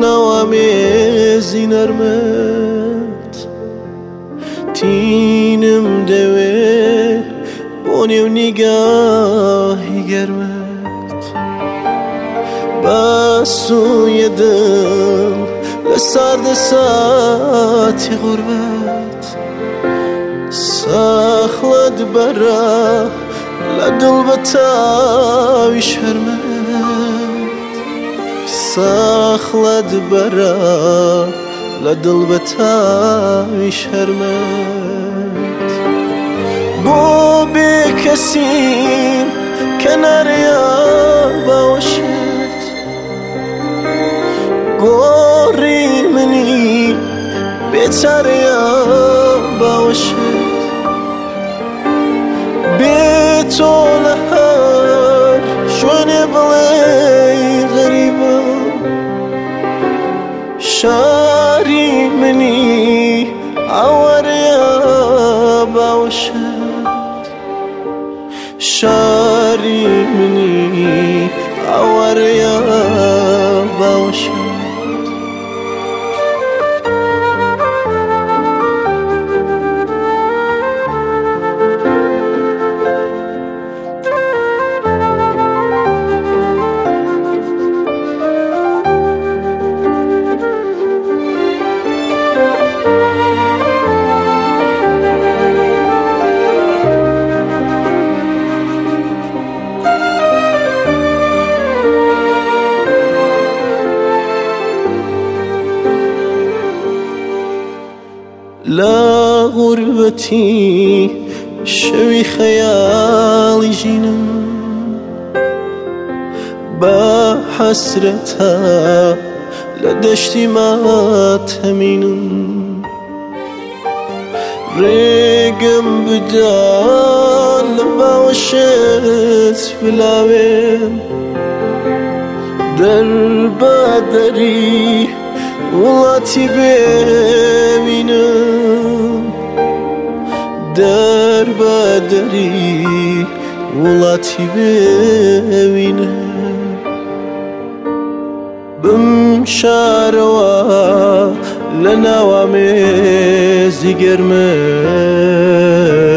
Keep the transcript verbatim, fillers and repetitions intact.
لناوامێزی نەرمەت تینم دەوێ بۆ نێو نیگاهی گەرمەت بە سوویە دڵ لە ساردە ساتی غوربەت ساخڵت بەرە لە دڵ بە تاوی شەرمەت ساخڵت بەرە لە دڵ بە تاوی شەرمەت بۆ بێکەسیم کەنارەیە باوەشت گۆڕی منی بێچارەیە باوەشت بێ تۆ لە هەر شوێنێ بڵێ غەریبە شاری منی ئاوارەیە باوەشت شاری منی ئاوارەیە باوەشت لا غربتي شوي خيالي جنم بحسرتها لدشتي ما تمينم ريقم بدال باوشت بلاوين دربا دري ولاتي ببینم در بدری وڵاتی ببینم بم شارەوە لە ناوامێزی گەرمە